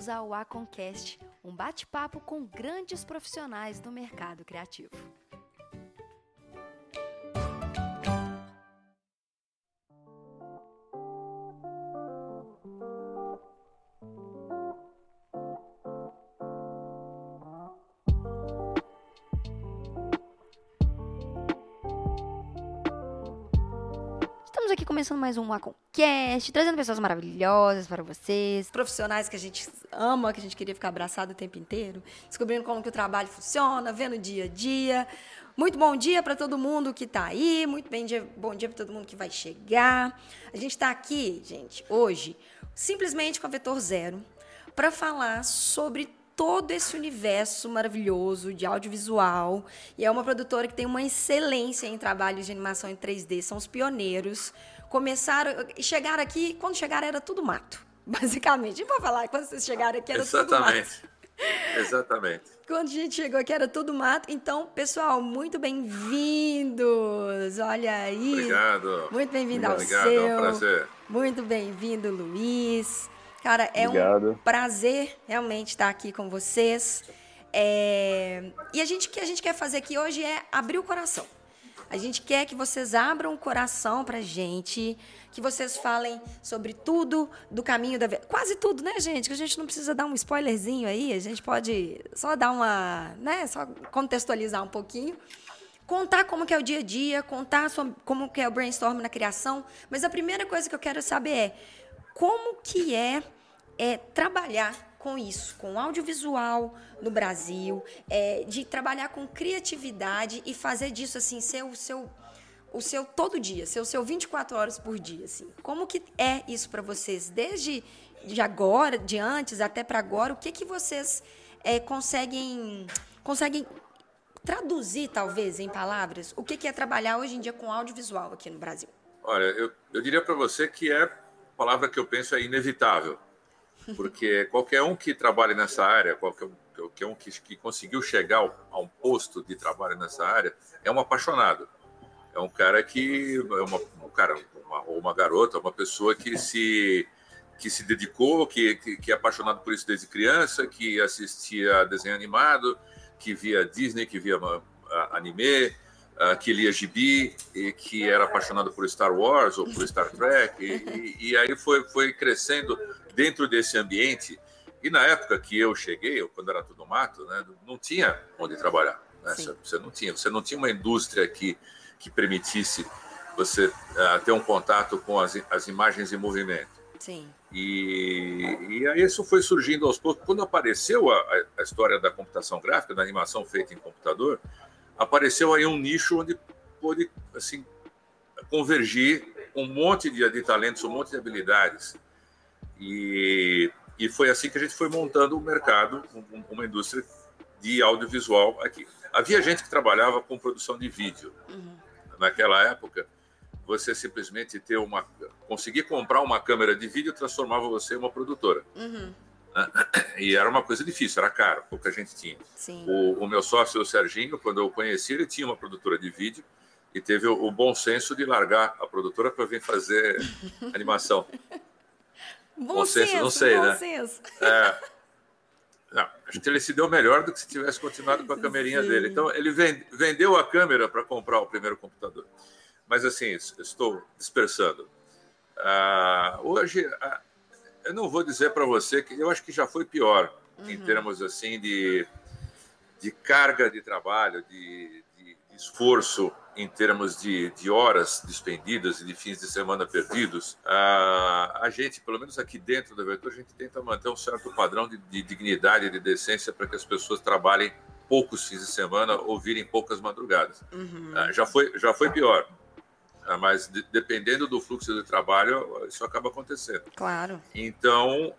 bem-vindos ao Aconcast, um bate-papo com grandes profissionais do mercado criativo. Estamos aqui começando mais um Aconcast, trazendo pessoas maravilhosas para vocês, profissionais que a gente ama, que a gente queria ficar abraçado o tempo inteiro, descobrindo como que o trabalho funciona, vendo o dia a dia. Muito bom dia para todo mundo que está aí, bom dia para todo mundo que vai chegar. A gente está aqui, gente, hoje, simplesmente com a Vetor Zero, para falar sobre todo esse universo maravilhoso de audiovisual, e é uma produtora que tem uma excelência em trabalhos de animação em 3D, são os pioneiros. Chegaram aqui, quando chegaram era tudo mato, basicamente. E para falar, quando vocês chegaram aqui era tudo mato. Exatamente. Quando a gente chegou aqui era tudo mato. Então, pessoal, muito bem-vindos. Olha aí. Obrigado. Muito bem-vindo ao Obrigado, seu. é um prazer. Muito bem-vindo, Luiz. Cara, é Obrigado. um prazer realmente estar aqui com vocês. E o que a gente quer fazer aqui hoje é abrir o coração. A gente quer que vocês abram o coração pra gente, que vocês falem sobre tudo do caminho da... Quase tudo, né, gente? Que a gente não precisa dar um spoilerzinho aí, a gente pode só dar uma... né? Só contextualizar um pouquinho. Contar como que é o dia a dia, contar como que é o brainstorm na criação. Mas a primeira coisa que eu quero saber é como que é trabalhar com isso, com audiovisual no Brasil, de trabalhar com criatividade e fazer disso assim ser o seu todo dia, ser o seu 24 horas por dia, assim. Como que é isso para vocês, desde de agora, de antes até para agora? O que vocês conseguem traduzir, talvez, em palavras? O que é trabalhar hoje em dia com audiovisual aqui no Brasil? Olha, eu diria para você que a palavra que eu penso é inevitável. Porque qualquer um que trabalhe nessa área, qualquer um que conseguiu chegar a um posto de trabalho nessa área, é um apaixonado. É um cara que... ou uma garota, uma pessoa que se dedicou, que é apaixonado por isso desde criança, que assistia desenho animado, que via Disney, que via anime, que lia gibi, e que era apaixonado por Star Wars ou por Star Trek, e aí foi crescendo dentro desse ambiente. E na época que eu cheguei, quando era tudo mato, né, não tinha onde trabalhar, né? Você não tinha uma indústria que permitisse você ter um contato com as imagens em movimento. Sim. E aí isso foi surgindo aos poucos. Quando apareceu a história da computação gráfica, da animação feita em computador, apareceu aí um nicho onde pôde assim, convergir um monte de talentos, um monte de habilidades. E foi assim que a gente foi montando o mercado, uma indústria de audiovisual aqui. Havia gente que trabalhava com produção de vídeo. Uhum. Naquela época, você simplesmente conseguir comprar uma câmera de vídeo transformava você em uma produtora. Uhum. E era uma coisa difícil, era caro, pouca gente tinha. Sim. O meu sócio, o Serginho, quando eu o conheci, ele tinha uma produtora de vídeo e teve o bom senso de largar a produtora para vir fazer animação. Bom senso, não sei, bom né? Senso. Não, acho que ele se deu melhor do que se tivesse continuado com a câmerinha Sim. dele. Então, ele vendeu a câmera para comprar o primeiro computador. Mas, assim, estou dispersando. Hoje, eu não vou dizer para você que eu acho que já foi pior, em termos assim de carga de trabalho, de esforço, em termos de horas despendidas e de fins de semana perdidos. A gente, pelo menos aqui dentro da Vetor, a gente tenta manter um certo padrão de dignidade e de decência para que as pessoas trabalhem poucos fins de semana ou virem poucas madrugadas. Uhum. Já foi pior. Mas dependendo do fluxo de trabalho, isso acaba acontecendo. Claro. Então,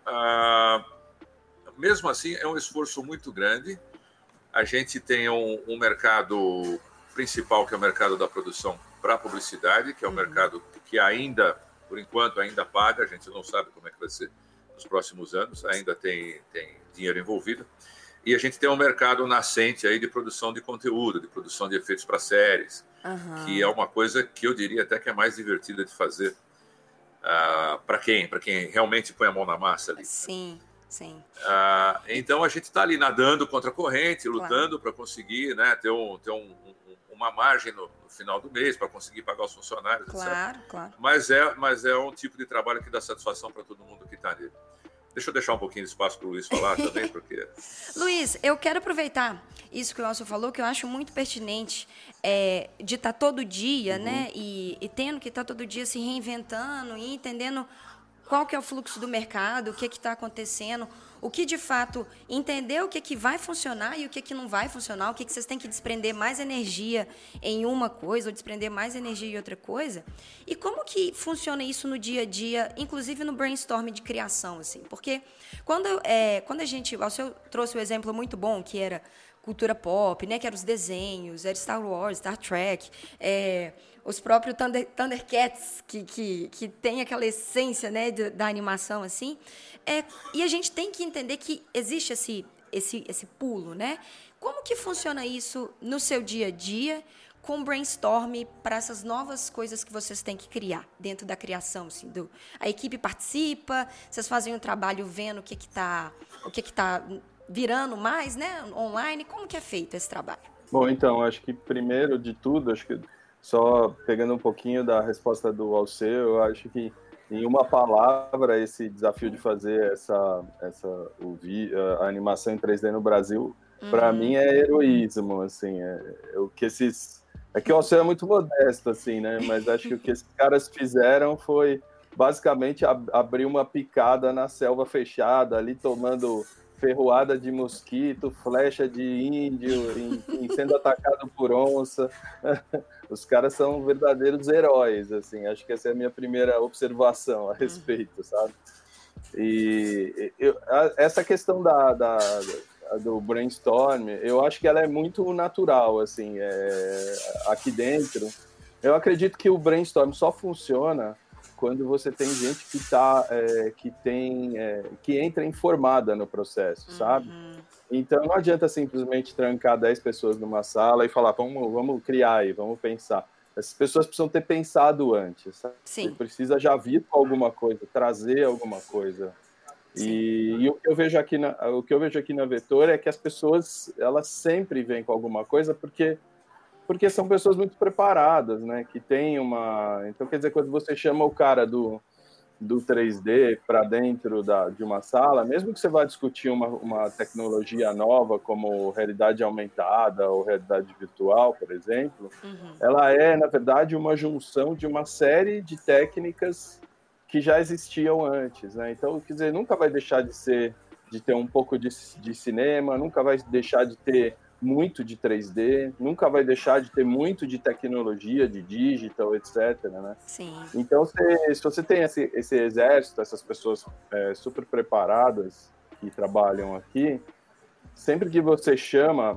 mesmo assim, é um esforço muito grande. A gente tem um mercado principal, que é o mercado da produção para publicidade, que é um mercado que ainda, por enquanto, ainda paga. A gente não sabe como é que vai ser nos próximos anos, ainda tem dinheiro envolvido. E a gente tem um mercado nascente aí de produção de conteúdo, de produção de efeitos para séries, que é uma coisa que eu diria até que é mais divertida de fazer para quem realmente põe a mão na massa ali. Sim. sim. Então, a gente está ali nadando contra a corrente, lutando para conseguir, né, ter uma margem no final do mês para conseguir pagar os funcionários, Claro, etc. claro. Mas é um tipo de trabalho que dá satisfação para todo mundo que está nele. Deixa eu deixar um pouquinho de espaço para o Luiz falar também, porque... Luiz, eu quero aproveitar isso que o Elcio falou, que eu acho muito pertinente, de estar todo dia, né, e tendo que estar todo dia se reinventando e entendendo qual que é o fluxo do mercado, o que está acontecendo, o que, de fato, entender o que vai funcionar e o que não vai funcionar, o que vocês têm que desprender mais energia em uma coisa ou desprender mais energia em outra coisa. E como que funciona isso no dia a dia, inclusive no brainstorm de criação, assim? Porque quando a gente... O senhor trouxe um exemplo muito bom, que era cultura pop, né? Que eram os desenhos, era Star Wars, Star Trek, os próprios Thundercats, que tem aquela essência, né, da animação, assim. E a gente tem que entender que existe esse pulo, né? Como que funciona isso no seu dia a dia, com brainstorm para essas novas coisas que vocês têm que criar dentro da criação? Assim, a equipe participa, vocês fazem um trabalho vendo o que está virando mais, né, online. Como que é feito esse trabalho? Bom, então, acho que primeiro de tudo, acho que só pegando um pouquinho da resposta do Alceu, eu acho que em uma palavra esse desafio de fazer a animação em 3D no Brasil, para mim é heroísmo, assim, é que o Alceu é muito modesto, assim, né, mas acho que o que esses caras fizeram foi basicamente abrir uma picada na selva fechada, ali tomando ferroada de mosquito, flecha de índio, enfim, sendo atacado por onça. Os caras são verdadeiros heróis, assim. Acho que essa é a minha primeira observação a respeito, sabe? E essa questão do brainstorm, eu acho que ela é muito natural, assim, aqui dentro. Eu acredito que o brainstorm só funciona quando você tem gente que entra informada no processo, sabe? Então, não adianta simplesmente trancar 10 pessoas numa sala e falar, vamos criar aí, vamos pensar. Essas pessoas precisam ter pensado antes, sabe? Sim. Você precisa já vir com alguma coisa, trazer alguma coisa. E o que eu vejo aqui na Vetor é que as pessoas, elas sempre vêm com alguma coisa, porque são pessoas muito preparadas, né? Que tem Então, quer dizer, quando você chama o cara do 3D para dentro de uma sala, mesmo que você vá discutir uma tecnologia nova, como realidade aumentada ou realidade virtual, por exemplo, ela é, na verdade, uma junção de uma série de técnicas que já existiam antes, né? Então, quer dizer, nunca vai deixar de ter um pouco de cinema, nunca vai deixar de ter muito de 3D, nunca vai deixar de ter muito de tecnologia, de digital, etc. Né? Sim. Então, se você tem esse exército, essas pessoas super preparadas que trabalham aqui, sempre que você chama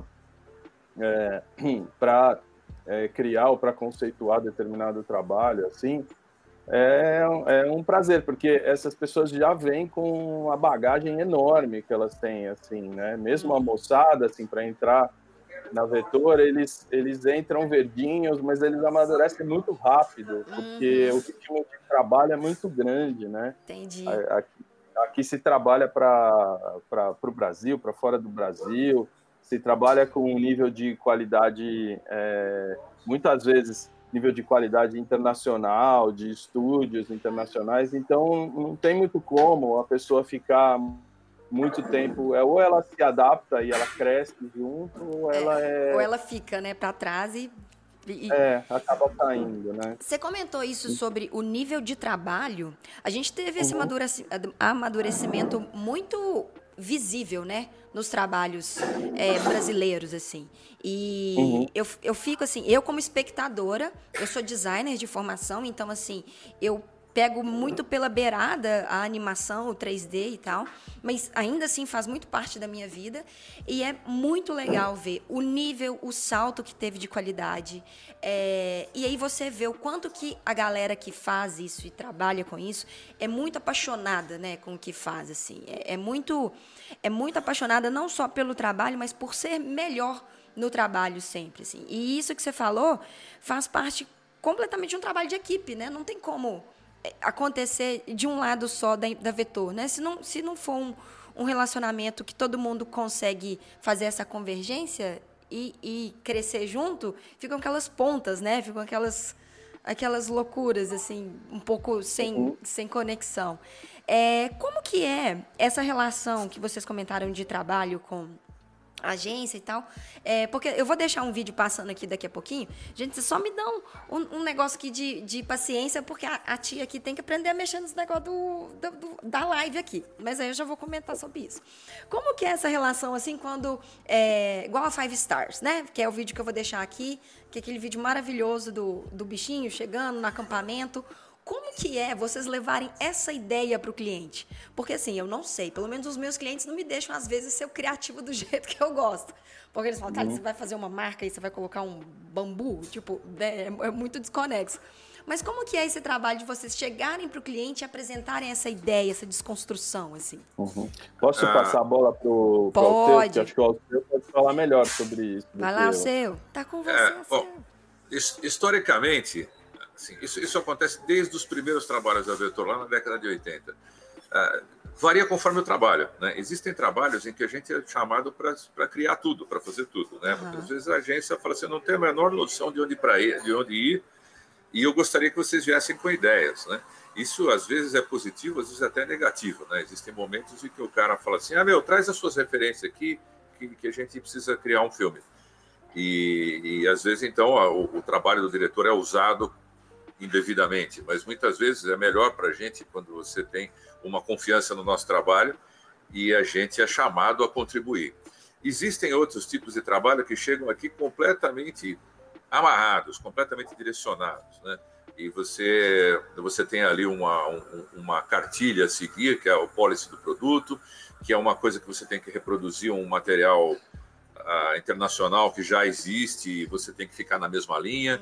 para criar ou para conceituar determinado trabalho, assim, é um prazer, porque essas pessoas já vêm com a bagagem enorme que elas têm, assim, né? Mesmo a moçada, assim, para entrar na Vetor, eles entram verdinhos, mas eles amadurecem muito rápido, porque o ritmo de trabalho é muito grande, né? Entendi. Aqui se trabalha para o Brasil, para fora do Brasil, se trabalha com um nível de qualidade, muitas vezes, nível de qualidade internacional, de estúdios internacionais, então não tem muito como a pessoa ficar muito tempo, ou ela se adapta e ela cresce junto, ou ela fica, né, para trás e acaba caindo, né? Você comentou isso sobre o nível de trabalho. A gente teve esse amadurecimento muito visível, né, nos trabalhos brasileiros, assim. E eu fico assim, eu como espectadora, eu sou designer de formação, então assim, eu pego muito pela beirada a animação, o 3D e tal, mas ainda assim faz muito parte da minha vida e é muito legal ver o nível, o salto que teve de qualidade. E aí você vê o quanto que a galera que faz isso e trabalha com isso é muito apaixonada, né, com o que faz, assim. É muito apaixonada não só pelo trabalho, mas por ser melhor no trabalho sempre, assim. E isso que você falou faz parte completamente de um trabalho de equipe, né? Não tem como acontecer de um lado só da Vetor, né? Se não for um relacionamento que todo mundo consegue fazer essa convergência e crescer junto, ficam aquelas pontas, né? Ficam aquelas loucuras, assim, um pouco sem conexão. Como que é essa relação que vocês comentaram de trabalho com agência e tal? Porque eu vou deixar um vídeo passando aqui daqui a pouquinho. Gente, vocês só me dão um negócio aqui de paciência, porque a tia aqui tem que aprender a mexer nos negócios da live aqui. Mas aí eu já vou comentar sobre isso. Como que é essa relação, assim, quando... igual a Five Stars, né? Que é o vídeo que eu vou deixar aqui, que é aquele vídeo maravilhoso do bichinho chegando no acampamento. Como que é vocês levarem essa ideia para o cliente? Porque, assim, eu não sei. Pelo menos os meus clientes não me deixam, às vezes, ser o criativo do jeito que eu gosto. Porque eles falam, cara, você vai fazer uma marca e você vai colocar um bambu? Tipo, é muito desconexo. Mas como que é esse trabalho de vocês chegarem para o cliente e apresentarem essa ideia, essa desconstrução, assim? Posso passar a bola pro Alceu? Que acho que o Alceu pode falar melhor sobre isso. Vai lá, Alceu. Tá com você, Alceu. Historicamente... Assim, isso acontece desde os primeiros trabalhos da Vetor, lá na década de 80. Varia conforme o trabalho, né? Existem trabalhos em que a gente é chamado para criar tudo, para fazer tudo, né? Muitas vezes a agência fala assim, eu não tenho a menor noção de onde ir, e eu gostaria que vocês viessem com ideias, né? Isso às vezes é positivo, às vezes até negativo, né? Existem momentos em que o cara fala assim, traz as suas referências aqui, que a gente precisa criar um filme. E às vezes, então, o trabalho do diretor é usado indevidamente, mas muitas vezes é melhor para a gente quando você tem uma confiança no nosso trabalho e a gente é chamado a contribuir. Existem outros tipos de trabalho que chegam aqui completamente amarrados, completamente direcionados, né? E você tem ali uma cartilha a seguir, que é o policy do produto, que é uma coisa que você tem que reproduzir um material internacional que já existe e você tem que ficar na mesma linha.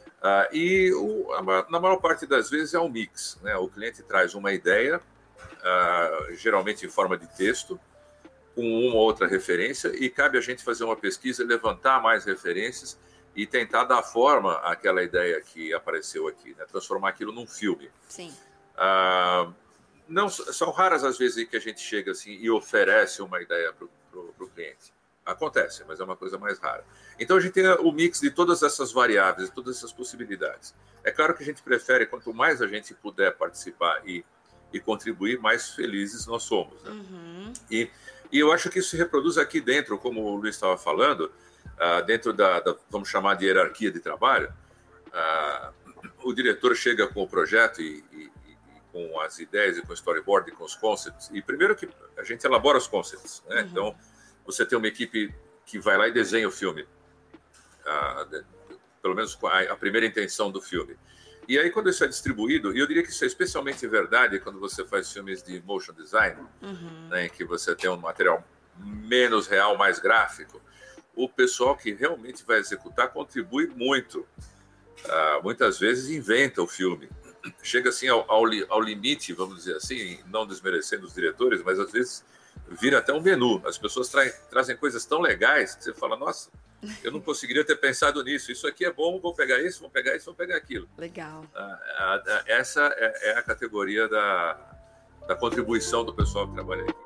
Na maior parte das vezes é um mix, né? O cliente traz uma ideia, geralmente em forma de texto, com uma ou outra referência, e cabe a gente fazer uma pesquisa, levantar mais referências e tentar dar forma àquela ideia que apareceu aqui, né? Transformar aquilo num filme. Sim. Não, são raras as vezes que a gente chega assim e oferece uma ideia para o cliente. Acontece, mas é uma coisa mais rara. Então, a gente tem o mix de todas essas variáveis, de todas essas possibilidades. É claro que a gente prefere, quanto mais a gente puder participar e contribuir, mais felizes nós somos, né? E eu acho que isso se reproduz aqui dentro, como o Luiz estava falando, dentro da, vamos chamar de hierarquia de trabalho. O diretor chega com o projeto e com as ideias, e com o storyboard, e com os concepts. E primeiro que a gente elabora os concepts, né? Então, você tem uma equipe que vai lá e desenha o filme, pelo menos a primeira intenção do filme. E aí, quando isso é distribuído, e eu diria que isso é especialmente verdade quando você faz filmes de motion design, né, em que você tem um material menos real, mais gráfico, o pessoal que realmente vai executar contribui muito. Muitas vezes inventa o filme. Chega assim ao limite, vamos dizer assim, não desmerecendo os diretores, mas às vezes vira até um menu. As pessoas trazem coisas tão legais que você fala, nossa, eu não conseguiria ter pensado nisso. Isso aqui é bom, vou pegar isso, vou pegar isso, vou pegar aquilo. Legal. Essa é a categoria da contribuição do pessoal que trabalha aqui.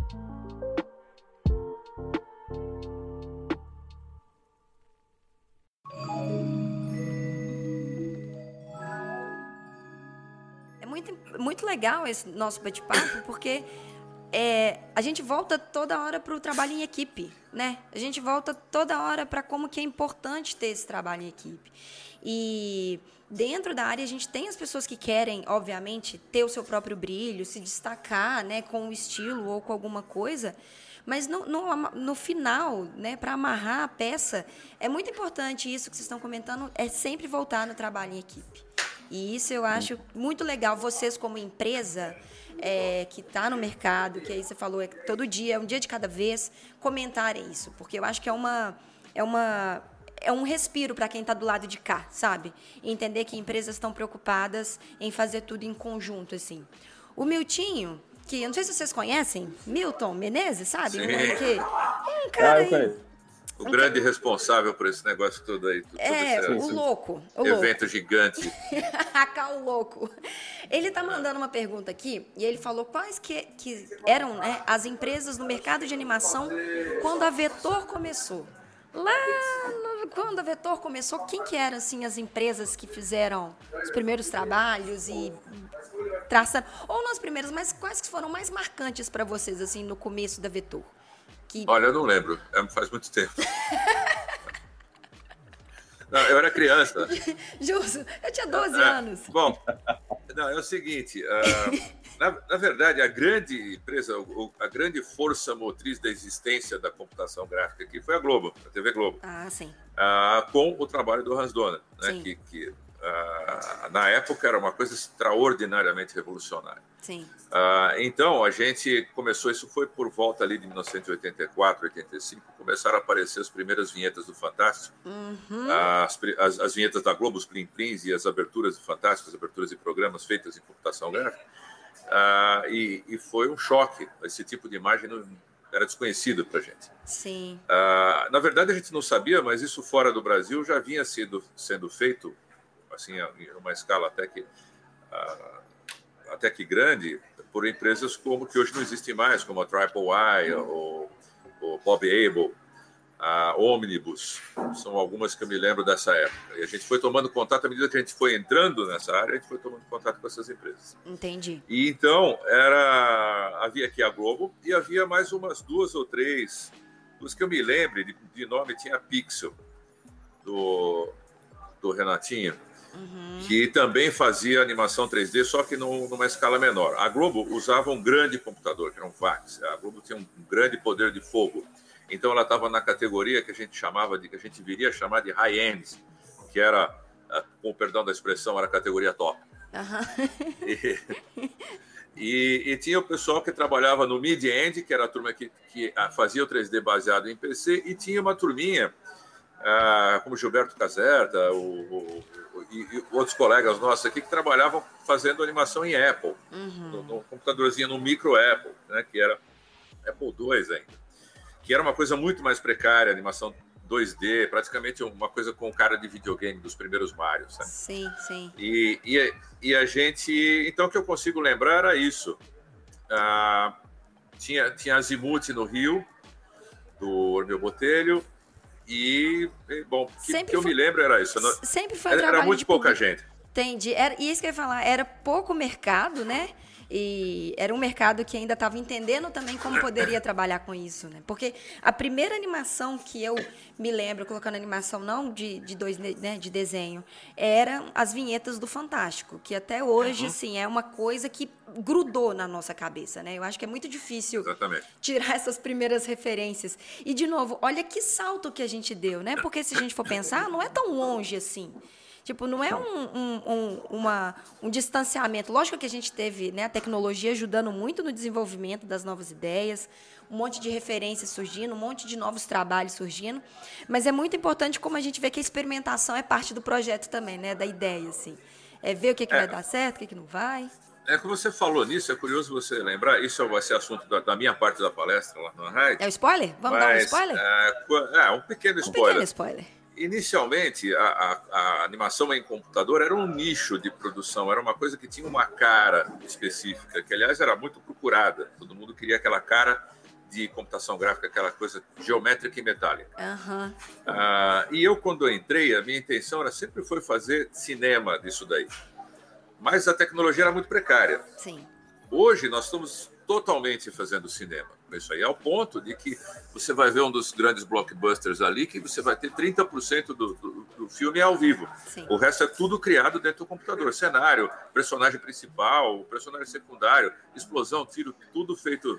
É muito legal esse nosso bate-papo, porque a gente volta toda hora para o trabalho em equipe, né? A gente volta toda hora para como que é importante ter esse trabalho em equipe. E dentro da área a gente tem as pessoas que querem, obviamente, ter o seu próprio brilho, se destacar, né, com o estilo ou com alguma coisa, mas no final, né, para amarrar a peça, é muito importante isso que vocês estão comentando, é sempre voltar no trabalho em equipe. E isso eu acho muito legal, vocês como empresa que está no mercado, que aí você falou, todo dia, um dia de cada vez, comentarem isso, porque eu acho que é um respiro para quem está do lado de cá, sabe? E entender que empresas estão preocupadas em fazer tudo em conjunto, assim. O Miltinho, que eu não sei se vocês conhecem, Milton Menezes, sabe? Um cara aí. O grande responsável por esse negócio todo aí. O louco. Evento gigante. O louco. Ele tá mandando uma pergunta aqui, e ele falou quais que eram, né, as empresas no mercado de animação quando a Vetor começou. Quando a Vetor começou, quem que eram, assim, as empresas que fizeram os primeiros trabalhos e traçaram... Ou não as primeiras, mas quais que foram mais marcantes para vocês, assim, no começo da Vetor? Olha, eu não lembro. Faz muito tempo. Não, eu era criança. Justo, eu tinha 12 anos. Bom, não, é o seguinte. Na verdade, a grande empresa, a grande força motriz da existência da computação gráfica aqui foi a Globo, a TV Globo. Sim. Com o trabalho do Hans Donner, né, que na época era uma coisa extraordinariamente revolucionária. Sim. Então, a gente começou, isso foi por volta ali de 1984, 85, começaram a aparecer as primeiras vinhetas do Fantástico, as vinhetas da Globo, os Plim Plims e as aberturas do Fantástico, as aberturas de programas feitas em computação gráfica, e foi um choque, esse tipo de imagem era desconhecido para a gente. Sim. Na verdade, a gente não sabia, mas isso fora do Brasil já vinha sendo feito, assim, em uma escala até que grande, por empresas como que hoje não existem mais, como a Triple Y, o Bob Able, a Omnibus, são algumas que eu me lembro dessa época. E a gente foi tomando contato, à medida que a gente foi entrando nessa área, a gente foi tomando contato com essas empresas. Entendi. E então, havia aqui a Globo e havia mais umas 2 ou 3, dos que eu me lembro, de nome tinha a Pixel, do Renatinho, que também fazia animação 3D, só que numa escala menor. A Globo usava um grande computador, que era um VAX. A Globo tinha um grande poder de fogo. Então, ela estava na categoria que a gente viria a chamar de high-end, que era, com o perdão da expressão, era a categoria top. E tinha o pessoal que trabalhava no mid-end, que era a turma que fazia o 3D baseado em PC, e tinha uma turminha, como Gilberto Caserta, e outros colegas nossos aqui que trabalhavam fazendo animação em Apple, no computadorzinho, no micro Apple, né, que era Apple II ainda, que era uma coisa muito mais precária, animação 2D, praticamente uma coisa com cara de videogame dos primeiros Mario, sabe? Sim, sim. E a gente... Então, o que eu consigo lembrar era isso. Tinha Azimuth no Rio, do Ormeu Botelho, e, bom, que eu me lembro era isso. Sempre foi era muito pouca gente. Entendi. E isso que eu ia falar, era pouco mercado, né? E era um mercado que ainda estava entendendo também como poderia trabalhar com isso, né? Porque a primeira animação que eu me lembro, colocando animação não de desenho, eram as vinhetas do Fantástico, que até hoje, sim, é uma coisa que grudou na nossa cabeça, né? Eu acho que é muito difícil tirar essas primeiras referências. E, de novo, olha que salto que a gente deu, né? Porque se a gente for pensar, não é tão longe assim. Tipo, não é um distanciamento. Lógico que a gente teve, né, a tecnologia ajudando muito no desenvolvimento das novas ideias, um monte de referências surgindo, um monte de novos trabalhos surgindo, mas é muito importante como a gente vê que a experimentação é parte do projeto também, né, da ideia, assim. Ver o que vai dar certo, o que não vai. Como você falou nisso, é curioso você lembrar, isso vai ser assunto da minha parte da palestra lá na rádio. É o spoiler? Vamos dar um spoiler? Um pequeno spoiler. Um pequeno spoiler. Inicialmente, a animação em computador era um nicho de produção, era uma coisa que tinha uma cara específica, que, aliás, era muito procurada. Todo mundo queria aquela cara de computação gráfica, aquela coisa geométrica e metálica. E eu, quando eu entrei, a minha intenção sempre foi fazer cinema disso daí. Mas a tecnologia era muito precária. Sim. Hoje, nós estamos totalmente fazendo cinema. Isso aí, ao ponto de que você vai ver um dos grandes blockbusters ali, que você vai ter 30% do filme ao vivo. Sim. O resto é tudo criado dentro do computador. Cenário, personagem principal, personagem secundário, explosão, tiro, tudo feito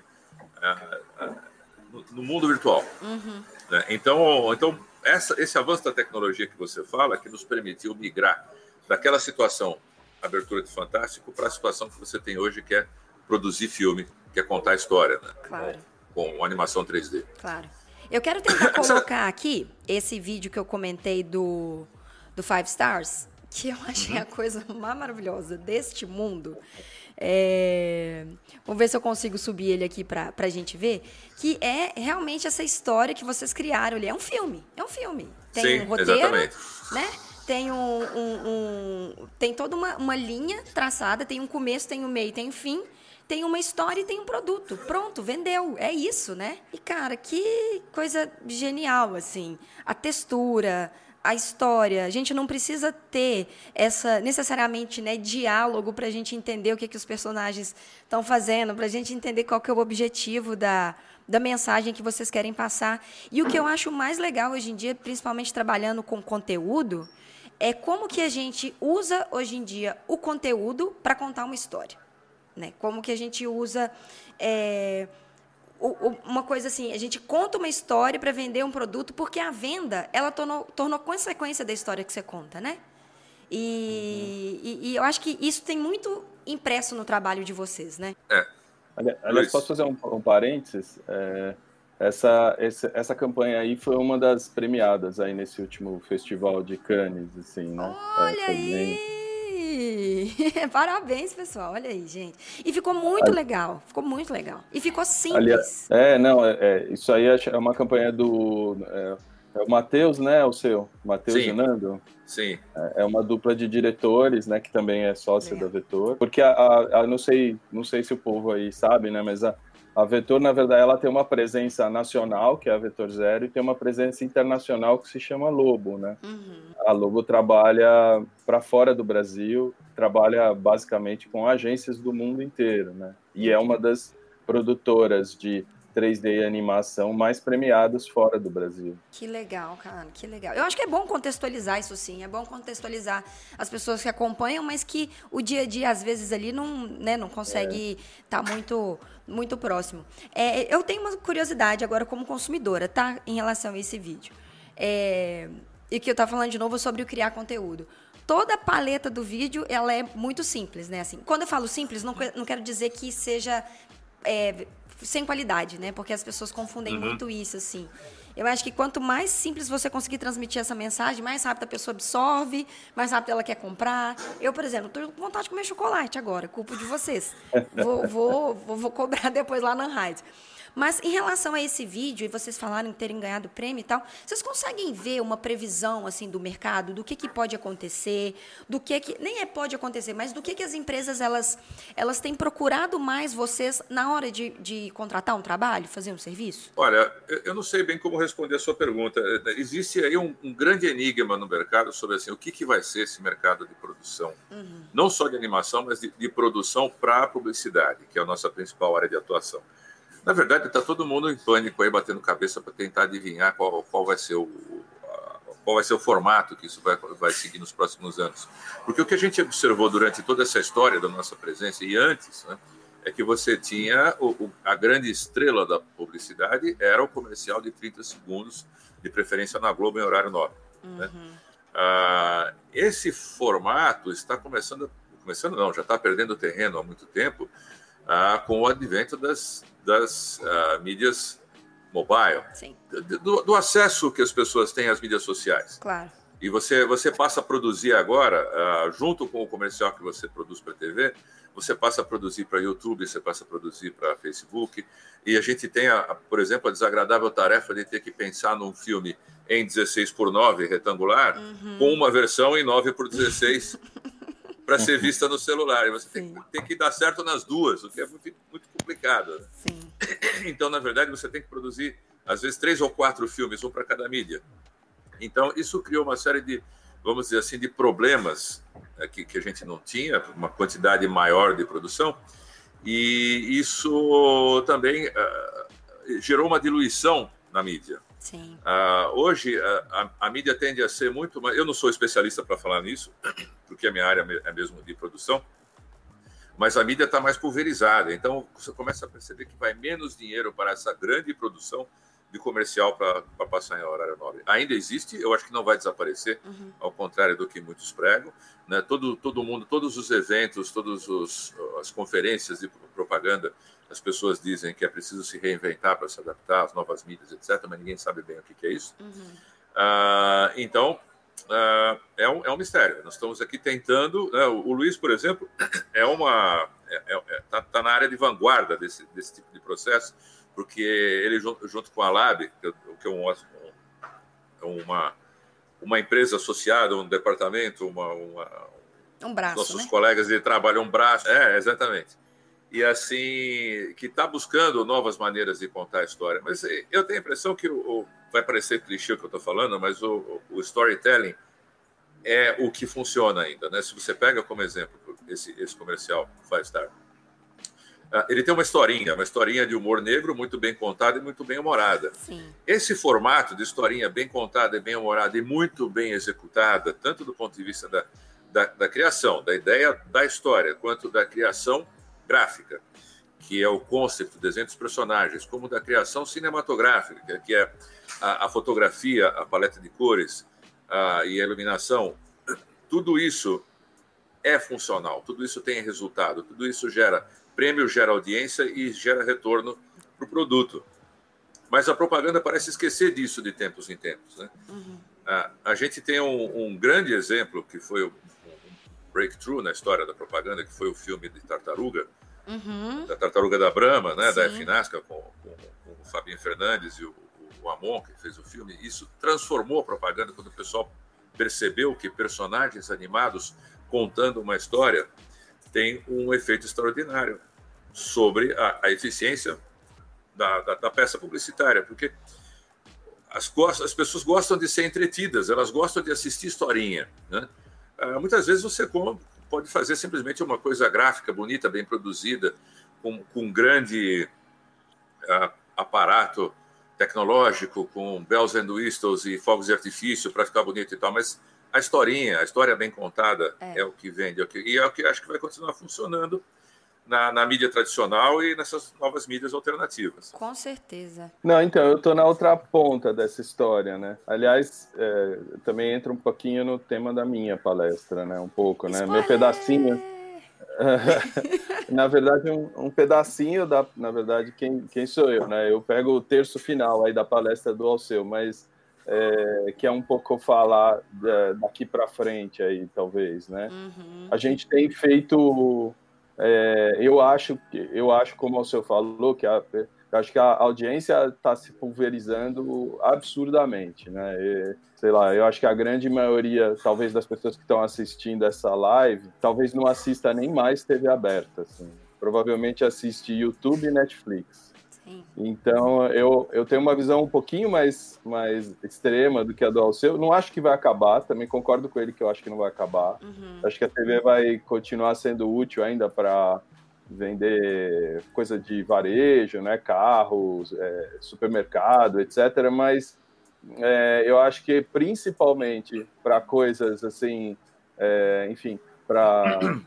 no mundo virtual. Então esse avanço da tecnologia que você fala, que nos permitiu migrar daquela situação, abertura de Fantástico, para a situação que você tem hoje, que é produzir filme, que é contar a história, né? Claro. Com animação 3D. Claro. Eu quero tentar colocar aqui esse vídeo que eu comentei do Five Stars, que eu achei a coisa mais maravilhosa deste mundo. Vamos ver se eu consigo subir ele aqui pra gente ver. Que é realmente essa história que vocês criaram ali. É um filme. Tem Sim, um roteiro, exatamente. né? Tem tem toda uma linha traçada, tem um começo, tem um meio, tem um fim, tem uma história e tem um produto. Pronto, vendeu. É isso, né? E, cara, que coisa genial, assim. A textura, a história. A gente não precisa ter necessariamente, né, diálogo para a gente entender o que os personagens estão fazendo, para a gente entender qual que é o objetivo da mensagem que vocês querem passar. E o que eu acho mais legal hoje em dia, principalmente trabalhando com conteúdo, é como que a gente usa hoje em dia o conteúdo para contar uma história, né? Como que a gente usa uma coisa assim, a gente conta uma história para vender um produto, porque a venda ela tornou consequência da história que você conta, né? E eu acho que isso tem muito impresso no trabalho de vocês, né? Aliás, posso fazer um parênteses? Essa campanha aí foi uma das premiadas aí nesse último festival de Cannes, assim, né? Olha aí! Parabéns, pessoal. Olha aí, gente. E ficou muito legal. E ficou simples. Isso aí é uma campanha do... É o Matheus, né? O seu? Matheus e Nando? Sim. É uma dupla de diretores, né? Que também é sócia da Vetor. Porque não sei se o povo aí sabe, né? Mas a Vetor, na verdade, ela tem uma presença nacional, que é a Vetor Zero, e tem uma presença internacional que se chama Lobo, né? Uhum. A Lobo trabalha para fora do Brasil, trabalha basicamente com agências do mundo inteiro, né? E é uma das produtoras de 3D e animação mais premiadas fora do Brasil. Que legal, cara, que legal. Eu acho que é bom contextualizar isso, sim. É bom contextualizar as pessoas que acompanham, mas que o dia a dia, às vezes, ali não consegue estar muito próximo. Eu tenho uma curiosidade agora como consumidora, tá? Em relação a esse vídeo. E que eu estava falando de novo sobre o criar conteúdo. Toda a paleta do vídeo, ela é muito simples, né? Assim, quando eu falo simples, não quero dizer que seja sem qualidade, né? Porque as pessoas confundem muito isso, assim. Eu acho que quanto mais simples você conseguir transmitir essa mensagem, mais rápido a pessoa absorve, mais rápido ela quer comprar. Eu, por exemplo, estou com vontade de comer chocolate agora, culpa de vocês. Vou cobrar depois lá na Unride. Mas em relação a esse vídeo, e vocês falaram em terem ganhado prêmio e tal, vocês conseguem ver uma previsão assim do mercado, do que pode acontecer, do que nem pode acontecer, mas do que as empresas elas têm procurado mais vocês na hora de contratar um trabalho, fazer um serviço? Olha, eu não sei bem como responder a sua pergunta. Existe aí um grande enigma no mercado sobre assim, o que vai ser esse mercado de produção, não só de animação, mas de produção para a publicidade, que é a nossa principal área de atuação. Na verdade, está todo mundo em pânico aí, batendo cabeça para tentar adivinhar qual vai ser o formato que isso vai seguir nos próximos anos. Porque o que a gente observou durante toda essa história da nossa presença e antes, né, é que você tinha a grande estrela da publicidade era o comercial de 30 segundos, de preferência na Globo em horário nobre. Né? Esse formato está começando não, já está perdendo terreno há muito tempo, com o advento das mídias mobile, do acesso que as pessoas têm às mídias sociais. Claro. E você passa a produzir agora, junto com o comercial que você produz para a TV, você passa a produzir para YouTube, você passa a produzir para Facebook, e a gente tem, por exemplo, a desagradável tarefa de ter que pensar num filme em 16:9 retangular, com uma versão em 9:16 para ser vista no celular. E você tem que dar certo nas duas, o que é muito, muito complicado. Sim. Então, na verdade, você tem que produzir, às vezes, 3 ou 4 filmes, um para cada mídia. Então, isso criou uma série de, vamos dizer assim, de problemas que a gente não tinha, uma quantidade maior de produção, e isso também gerou uma diluição na mídia. Sim. Hoje, a mídia tende a ser muito mais... Eu não sou especialista para falar nisso, porque a minha área é mesmo de produção, mas a mídia está mais pulverizada. Então, você começa a perceber que vai menos dinheiro para essa grande produção de comercial para passar em horário nobre. Ainda existe, eu acho que não vai desaparecer, ao contrário do que muitos pregam. Né? Todo mundo, todos os eventos, todas as conferências de propaganda, as pessoas dizem que é preciso se reinventar para se adaptar às novas mídias, etc., mas ninguém sabe bem o que é isso. Então, é um mistério. Nós estamos aqui tentando... Né? O Luiz, por exemplo, é tá na área de vanguarda desse tipo de processo, porque ele, junto com a Lab, que é uma empresa associada, um departamento, um braço, nossos né? colegas de trabalho, um braço, exatamente. E assim, que está buscando novas maneiras de contar a história. Mas eu tenho a impressão que vai parecer clichê o que eu estou falando, mas o storytelling é o que funciona ainda, né? Se você pega como exemplo esse comercial Five Star, ele tem uma historinha de humor negro muito bem contada e muito bem humorada. Sim. Esse formato de historinha bem contada e bem humorada e muito bem executada, tanto do ponto de vista da criação, da ideia da história, quanto da criação gráfica, que é o conceito, o desenho dos personagens, como da criação cinematográfica, que é a fotografia, a paleta de cores e a iluminação, tudo isso é funcional, tudo isso tem resultado, tudo isso gera prêmio, gera audiência e gera retorno para o produto. Mas a propaganda parece esquecer disso de tempos em tempos, né? Uhum. A gente tem um grande exemplo que foi um breakthrough na história da propaganda, que foi o filme de Tartaruga, da Tartaruga da Brahma, né, da Finasca, com o Fabinho Fernandes e o Amon, que fez o filme. Isso transformou a propaganda quando o pessoal percebeu que personagens animados contando uma história tem um efeito extraordinário sobre a eficiência da peça publicitária, porque as pessoas gostam de ser entretidas, elas gostam de assistir historinha, né? Muitas vezes você pode fazer simplesmente uma coisa gráfica, bonita, bem produzida, com um grande aparato tecnológico, com bells and whistles e fogos de artifício para ficar bonito e tal, mas a história bem contada é o que vende, e é o que acho que vai continuar funcionando na mídia tradicional e nessas novas mídias alternativas. Com certeza. Não, então, eu estou na outra ponta dessa história, né? Aliás, também entra um pouquinho no tema da minha palestra, né? Um pouco, né? Meu pedacinho... Na verdade, um pedacinho na verdade, quem sou eu, né? Eu pego o terço final aí da palestra do Alceu, mas que é um pouco falar daqui para frente aí, talvez, né? A gente tem feito... eu acho, como o Alceu falou, eu acho que a audiência está se pulverizando absurdamente, né? Sei lá, eu acho que a grande maioria, talvez, das pessoas que estão assistindo essa live, talvez não assista nem mais TV aberta, assim. Provavelmente assiste YouTube e Netflix. Sim. Então, eu tenho uma visão um pouquinho mais extrema do que a do Alceu. Não acho que vai acabar, também concordo com ele que eu acho que não vai acabar. Acho que a TV vai continuar sendo útil ainda para vender coisa de varejo, né, carros, supermercado, etc. Mas eu acho que principalmente para coisas assim, enfim, para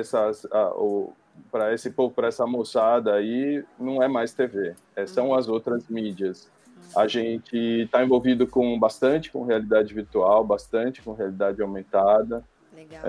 esse povo, para essa moçada aí, não é mais TV, são as outras mídias. A gente está envolvido bastante com realidade virtual, bastante com realidade aumentada. Legal.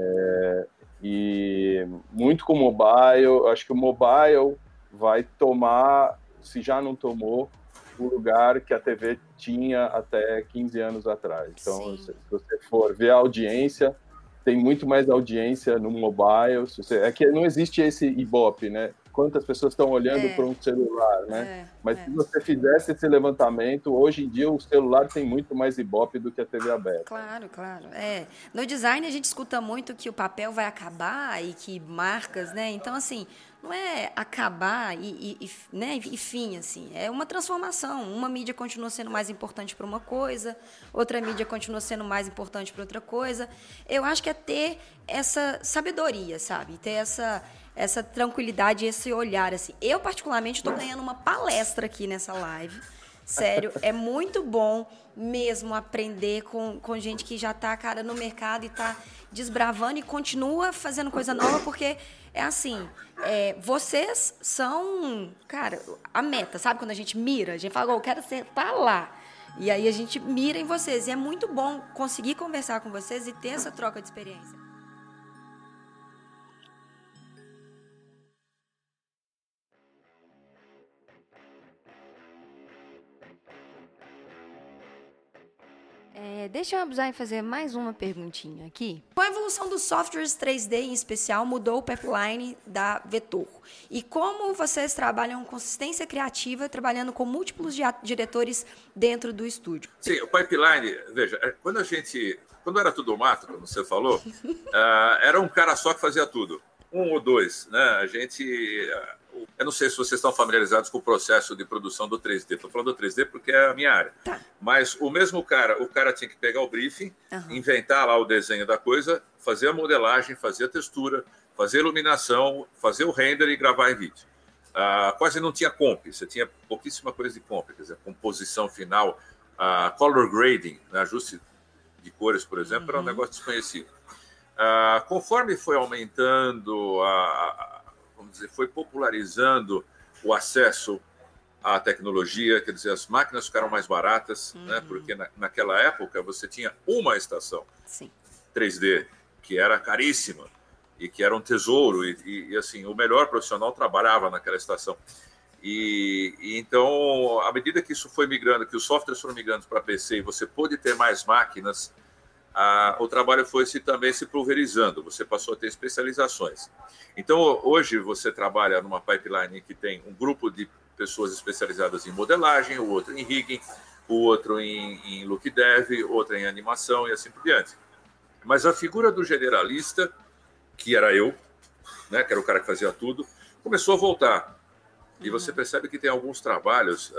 E muito com mobile. Acho que o mobile vai tomar, se já não tomou, o lugar que a TV tinha até 15 anos atrás. Então, se você for ver a audiência, tem muito mais audiência no mobile. É que não existe esse Ibope, né? Quantas pessoas estão olhando para um celular, né? Mas se você fizesse esse levantamento, hoje em dia o celular tem muito mais Ibope do que a TV aberta. Claro, claro. No design a gente escuta muito que o papel vai acabar e que marcas, né? Então, assim, não é acabar né? E fim, assim. É uma transformação. Uma mídia continua sendo mais importante para uma coisa, outra mídia continua sendo mais importante para outra coisa. Eu acho que é ter essa sabedoria, sabe? Ter essa tranquilidade, esse olhar, assim. Eu, particularmente, estou ganhando uma palestra aqui nessa live. Sério, é muito bom mesmo aprender com gente que já está, cara, no mercado e está desbravando e continua fazendo coisa nova, porque é assim, vocês são, cara, a meta, sabe? Quando a gente mira, a gente fala, eu quero estar lá. E aí a gente mira em vocês. E é muito bom conseguir conversar com vocês e ter essa troca de experiência. Deixa eu abusar e fazer mais uma perguntinha aqui. Com a evolução dos softwares 3D em especial, mudou o pipeline da Vetor. E como vocês trabalham consistência criativa, trabalhando com múltiplos diretores dentro do estúdio? Sim, o pipeline, veja, quando era tudo mato, como você falou, era um cara só que fazia tudo. Um ou dois, né? Eu não sei se vocês estão familiarizados com o processo de produção do 3D. Estou falando do 3D porque é a minha área. Tá. Mas o cara tinha que pegar o briefing, inventar lá o desenho da coisa, fazer a modelagem, fazer a textura, fazer a iluminação, fazer o render e gravar em vídeo. Quase não tinha comp, você tinha pouquíssima coisa de comp, quer dizer, composição final, color grading, né, ajuste de cores, por exemplo, era um negócio desconhecido. Conforme foi aumentando, vamos dizer, foi popularizando o acesso à tecnologia, quer dizer, as máquinas ficaram mais baratas, né? Porque naquela época você tinha uma estação 3D, que era caríssima e que era um tesouro, e assim, o melhor profissional trabalhava naquela estação. E então, à medida que isso foi migrando, que os softwares foram migrando para PC e você pôde ter mais máquinas, o trabalho foi também se pulverizando, você passou a ter especializações. Então, hoje você trabalha numa pipeline que tem um grupo de pessoas especializadas em modelagem, o outro em rigging, o outro em look dev, outro em animação e assim por diante. Mas a figura do generalista, que era eu, né, que era o cara que fazia tudo, começou a voltar. E você percebe que tem alguns trabalhos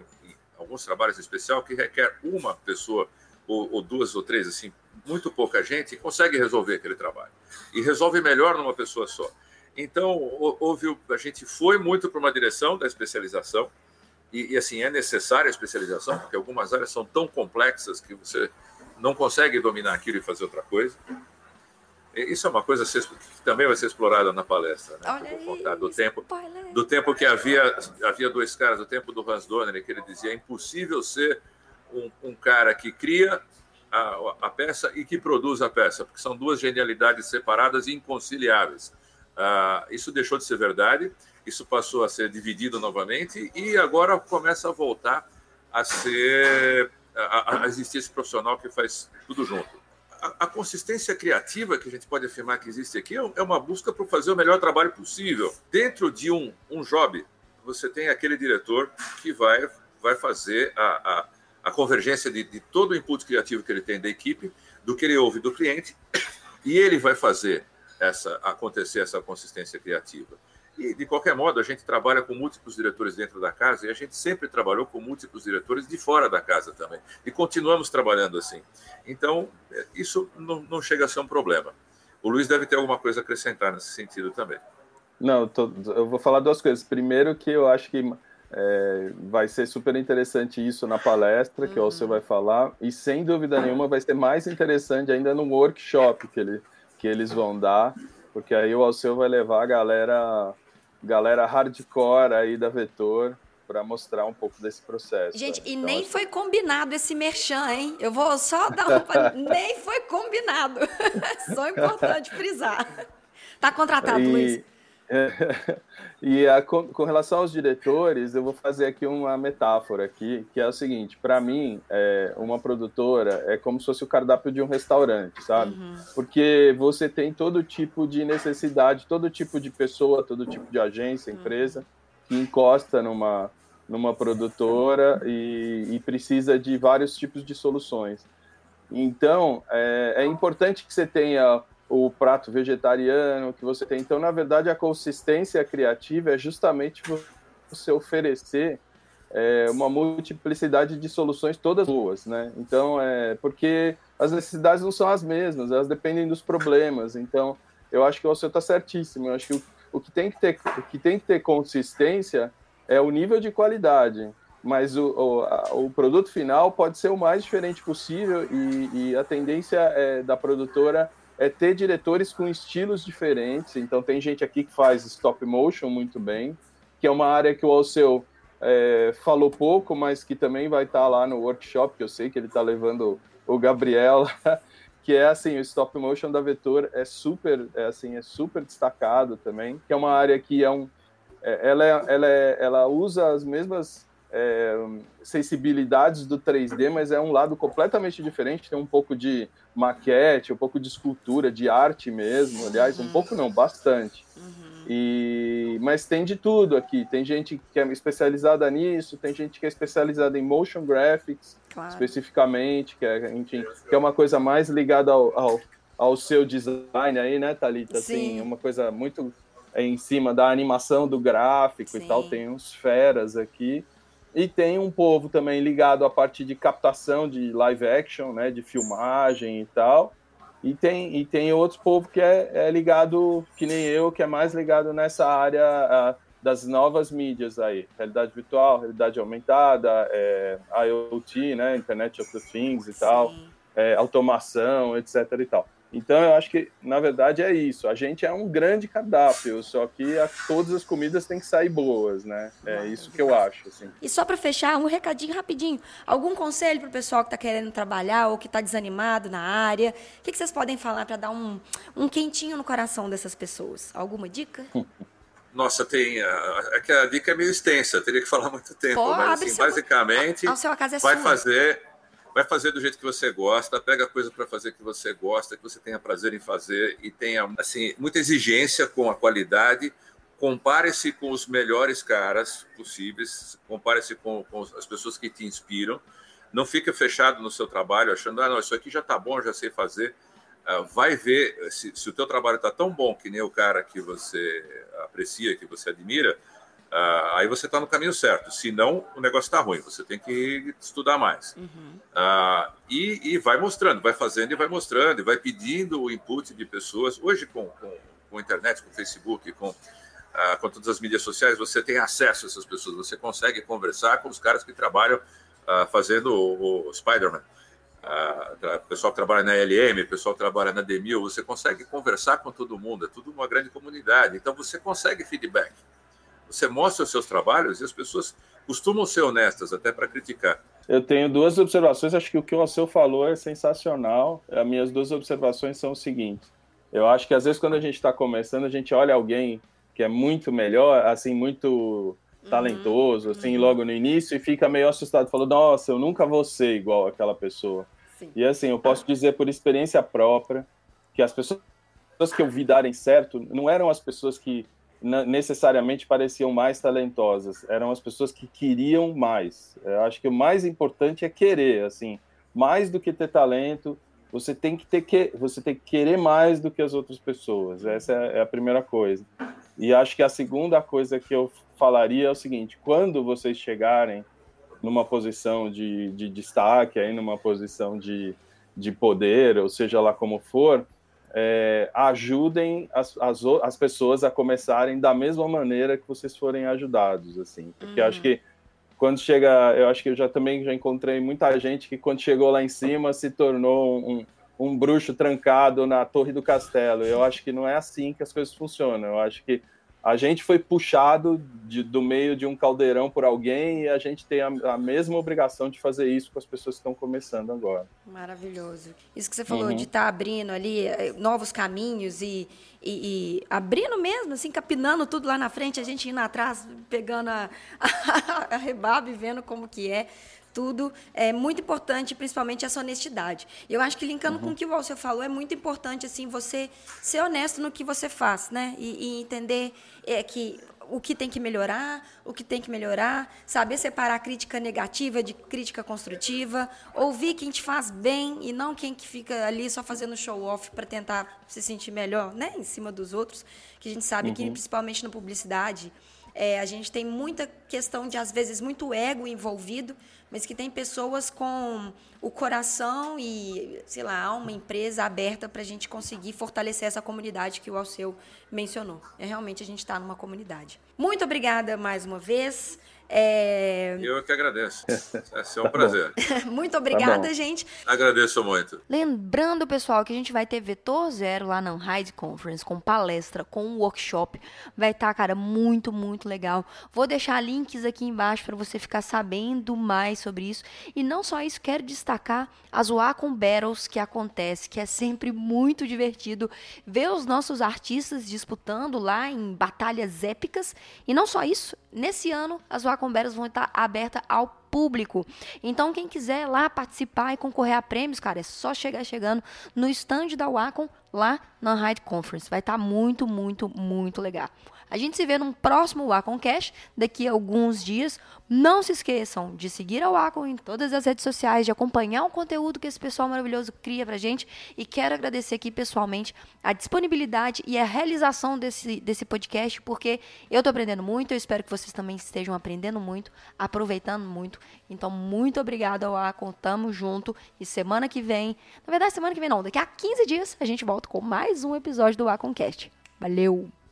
em especial que requer uma pessoa ou duas ou três, assim, muito pouca gente consegue resolver aquele trabalho. E resolve melhor numa pessoa só. Então, a gente foi muito para uma direção da especialização, e assim, é necessária a especialização, porque algumas áreas são tão complexas que você não consegue dominar aquilo e fazer outra coisa. Isso é uma coisa que também vai ser explorada na palestra, né? Olha, eu vou contar do tempo que havia dois caras, do tempo do Hans Donner, que ele dizia: é impossível ser um cara que cria a peça e que produz a peça, porque são duas genialidades separadas e inconciliáveis. Isso deixou de ser verdade, isso passou a ser dividido novamente e agora começa a voltar a existir esse profissional que faz tudo junto. A consistência criativa que a gente pode afirmar que existe aqui é uma busca por fazer o melhor trabalho possível. Dentro de um job, você tem aquele diretor que vai fazer a convergência de todo o input criativo que ele tem da equipe, do que ele ouve do cliente, e ele vai fazer acontecer essa consistência criativa. E, de qualquer modo, a gente trabalha com múltiplos diretores dentro da casa e a gente sempre trabalhou com múltiplos diretores de fora da casa também. E continuamos trabalhando assim. Então, isso não chega a ser um problema. O Luiz deve ter alguma coisa a acrescentar nesse sentido também. Não, eu vou falar duas coisas. Primeiro, que eu acho que vai ser super interessante isso na palestra, que o Alceu vai falar, e sem dúvida nenhuma vai ser mais interessante ainda no workshop que eles vão dar, porque aí o Alceu vai levar a galera hardcore aí da Vetor para mostrar um pouco desse processo. Gente, e então, nem foi combinado esse merchan, hein? Eu vou só dar nem foi combinado. Só importante frisar. Tá contratado, Luiz. Com relação aos diretores, eu vou fazer aqui uma metáfora aqui, que é o seguinte: para mim, uma produtora é como se fosse o cardápio de um restaurante, sabe? Porque você tem todo tipo de necessidade, todo tipo de pessoa, todo tipo de agência, empresa, que encosta numa produtora e precisa de vários tipos de soluções. Então, é importante que você tenha o prato vegetariano que você tem. Então, na verdade, a consistência criativa é justamente você oferecer uma multiplicidade de soluções todas boas, né? Então, porque as necessidades não são as mesmas, elas dependem dos problemas. Então, eu acho que o Alceu está certíssimo. Eu acho que o que tem que ter consistência é o nível de qualidade, mas o produto final pode ser o mais diferente possível e a tendência da produtora é ter diretores com estilos diferentes. Então, tem gente aqui que faz stop motion muito bem, que é uma área que o Alceu falou pouco, mas que também vai estar lá no workshop, que eu sei que ele está levando o Gabriel, que é assim, o stop motion da Vetor é super destacado também, que é uma área que ela usa as mesmas sensibilidades do 3D, mas é um lado completamente diferente, tem um pouco de maquete, um pouco de escultura, de arte mesmo, aliás, um pouco não, bastante. Mas tem de tudo aqui, tem gente que é especializada nisso, tem gente que é especializada em motion graphics, especificamente, que é uma coisa mais ligada ao seu design aí, né, Thalita? Assim, uma coisa muito em cima da animação do gráfico e tal, tem uns feras aqui. E tem um povo também ligado à parte de captação de live action, né, de filmagem e tal. E tem outros povos que é ligado, que nem eu, que é mais ligado nessa área das novas mídias aí. Realidade virtual, realidade aumentada, IoT, né, Internet of the Things e tal, automação, etc. e tal. Então, eu acho que, na verdade, é isso. A gente é um grande cardápio, só que todas as comidas têm que sair boas, né? É isso que eu acho, assim. E só para fechar, um recadinho rapidinho. Algum conselho para o pessoal que está querendo trabalhar ou que está desanimado na área? O que vocês podem falar para dar um quentinho no coração dessas pessoas? Alguma dica? Nossa, tem... É que a dica é meio extensa, teria que falar muito tempo. Pô, mas, assim, basicamente, vai fazer do jeito que você gosta, pega coisa para fazer que você gosta, que você tenha prazer em fazer e tenha, assim, muita exigência com a qualidade. Compare-se com os melhores caras possíveis, compare-se com as pessoas que te inspiram. Não fica fechado no seu trabalho achando, não, isso aqui já está bom, já sei fazer. Vai ver se o teu trabalho está tão bom que nem o cara que você aprecia, que você admira, aí você está no caminho certo. Senão, o negócio está ruim. Você tem que estudar mais. E vai mostrando, vai fazendo e vai mostrando, e vai pedindo o input de pessoas. Hoje, com a internet, com o Facebook, com todas as mídias sociais, você tem acesso a essas pessoas. Você consegue conversar com os caras que trabalham fazendo o Spider-Man. O pessoal que trabalha na LM, o pessoal que trabalha na Demil. Você consegue conversar com todo mundo. É tudo uma grande comunidade. Então, você consegue feedback. Você mostra os seus trabalhos e as pessoas costumam ser honestas, até para criticar. Eu tenho duas observações, acho que o que o Alceu falou é sensacional. As minhas duas observações são o seguinte: eu acho que às vezes quando a gente está começando, a gente olha alguém que é muito melhor, assim, muito talentoso, assim, logo no início, e fica meio assustado, falando, nossa, eu nunca vou ser igual aquela pessoa. E assim, eu posso dizer por experiência própria, que as pessoas que eu vi darem certo não eram as pessoas que necessariamente pareciam mais talentosas, eram as pessoas que queriam mais. Eu acho que o mais importante é querer, assim, mais do que ter talento, você tem que querer mais do que as outras pessoas. Essa é a primeira coisa. E acho que a segunda coisa que eu falaria é o seguinte: quando vocês chegarem numa posição de destaque, aí numa posição de poder, ou seja lá como for, ajudem as pessoas a começarem da mesma maneira que vocês forem ajudados, assim, porque acho que quando chega, eu acho que eu já encontrei muita gente que quando chegou lá em cima se tornou um bruxo trancado na torre do castelo. Eu acho que não é assim que as coisas funcionam. Eu acho que a gente foi puxado do meio de um caldeirão por alguém e a gente tem a mesma obrigação de fazer isso com as pessoas que estão começando agora. Maravilhoso. Isso que você falou de estar abrindo ali novos caminhos e abrindo mesmo, assim, capinando tudo lá na frente, a gente indo atrás, pegando a rebarba e vendo como que é. Tudo é muito importante, principalmente essa honestidade. Eu acho que, linkando com o que você falou, é muito importante assim, você ser honesto no que você faz, né? E entender que o que tem que melhorar, saber separar crítica negativa de crítica construtiva, ouvir quem te faz bem e não quem que fica ali só fazendo show-off para tentar se sentir melhor, né? Em cima dos outros, que a gente sabe que, principalmente na publicidade, a gente tem muita questão de, às vezes, muito ego envolvido, mas que tem pessoas com o coração e, sei lá, uma empresa aberta para a gente conseguir fortalecer essa comunidade que o Alceu mencionou. Realmente a gente está numa comunidade. Muito obrigada mais uma vez. Eu que agradeço. É um prazer. Muito obrigada, gente. Agradeço muito. Lembrando, pessoal, que a gente vai ter Vetor Zero lá na Unhide Conference, com palestra, com um workshop. Vai estar, cara, muito, muito legal. Vou deixar links aqui embaixo para você ficar sabendo mais sobre isso. E não só isso, quero destacar as Wacom Battles que acontece, que é sempre muito divertido ver os nossos artistas disputando lá em batalhas épicas. E não só isso, nesse ano, as Wacom Wacom Battles vão estar abertas ao público. Então, quem quiser lá participar e concorrer a prêmios, cara, é só chegar chegando no stand da Wacom lá na Unhide Conference. Vai estar muito, muito, muito legal. A gente se vê num próximo Wacom Cash daqui a alguns dias. Não se esqueçam de seguir a Wacom em todas as redes sociais, de acompanhar o conteúdo que esse pessoal maravilhoso cria pra gente. E quero agradecer aqui pessoalmente a disponibilidade e a realização desse podcast, porque eu tô aprendendo muito, eu espero que vocês também estejam aprendendo muito, aproveitando muito. Então, muito obrigada, Wacom, tamo junto. E semana que vem, na verdade, semana que vem não, daqui a 15 dias, a gente volta com mais um episódio do Wacom Cast. Valeu!